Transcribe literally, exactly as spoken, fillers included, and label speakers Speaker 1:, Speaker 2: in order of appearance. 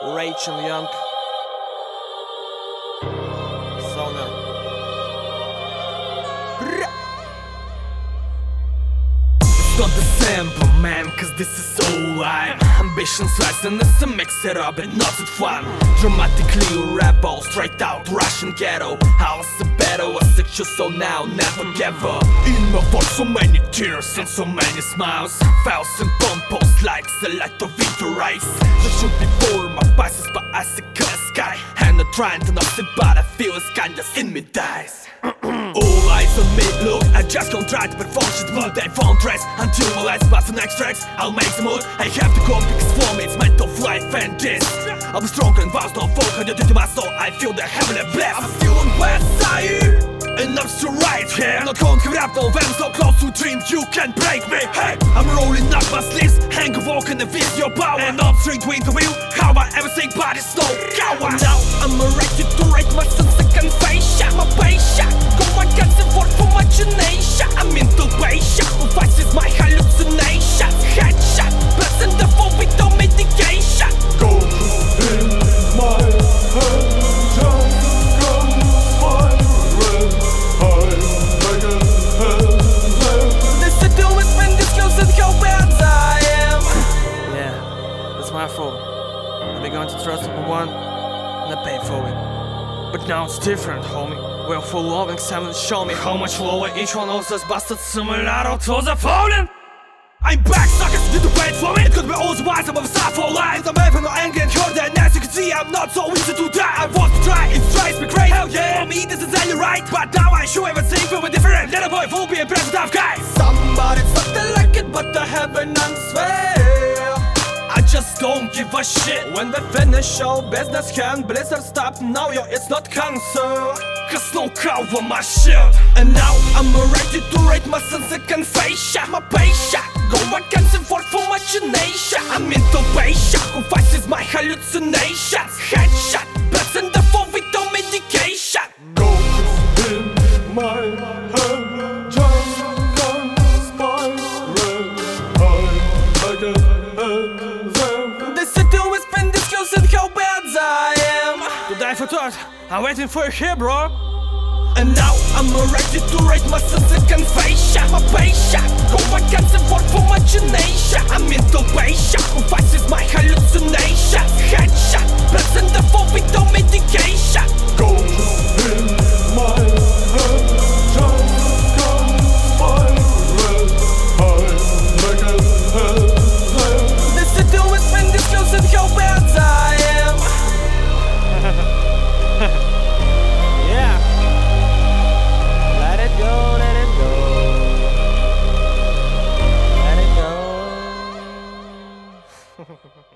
Speaker 1: Rachel Young, Sona. It's not the sample, man, cause this is all I'm. Ambitions rise and it's a mix it up and not it fun. Dramatically rebel, straight out Russian ghetto. How's the battle, a sexual soul now, never give up. In my voice so many tears and so many smiles. Thousand post likes, the light of winter rise. The should be for my biceps, but I see color sky. And I'm trying to not sit, but I feel it's kinda in me dies. All eyes on me, look, I just can't try to perform shit more than phone tracks. Until my last but the next tracks, I'll make the mood. I have to go because for me it's meant of life and this. I'll be strong and vast, no folk, and to my soul I feel the heavenly blast. I'm still on west side, and I'm still right here. I'm not going to give up, no, I'm so close to dream, you can't break me. Hey, I'm rolling up my sleeves, hang a walk and feel your power. And I'm straight with the wheel, how I ever say body slow. Coward. Now I'm ready to write my second face shot, my base shot. Go against the work for my generation. I'm into patient, who fights is my hallucination. Headshot, present the phone with no medication.
Speaker 2: Go in my head, just comes my red. I'm like a hell.
Speaker 1: This to do is spend this close and how bad I am. Yeah, that's my fault. I've been going to trust number one, and I paid for it. But now it's different, homie. We're full of examine, show me how much lower each one of us busted similar to the fallen. I'm back, suckers, did you wait for me? It could be all the wise, I'm of a side for life. I'm having no anger and hurt, and as you can see, I'm not so easy to die. I want to try, it drives me crazy. Hell yeah, for me this is only right. But now I show everything from a different little boy, will be a present of guys. Somebody's not like it, but I have an unswear. I just don't give a shit. When we finish show business can Blizzard stop now, yo, it's not cancer. Cause no cover my shit. And now I'm ready to rate my second face shot, my base shot. Go against the work for my generation. I'm into patient, who fights is my hallucinations. Headshot, present the phone with no medication.
Speaker 2: Go in my head, just comes my red. I'm like a hell.
Speaker 1: This city always been this close and how bad I am. To die for thought, I'm waiting for you here, bro. And now I'm ready to rate my second face shot, my base shot. Go against the work for my generation. I'm into patient, who fights is my hallucination. Headshot, present the phone with no medication.
Speaker 2: Go in my head, just comes my red. I'm like a hell.
Speaker 1: This city always been this close and how bad I am. Yeah. Let it go, let it go. Let it go.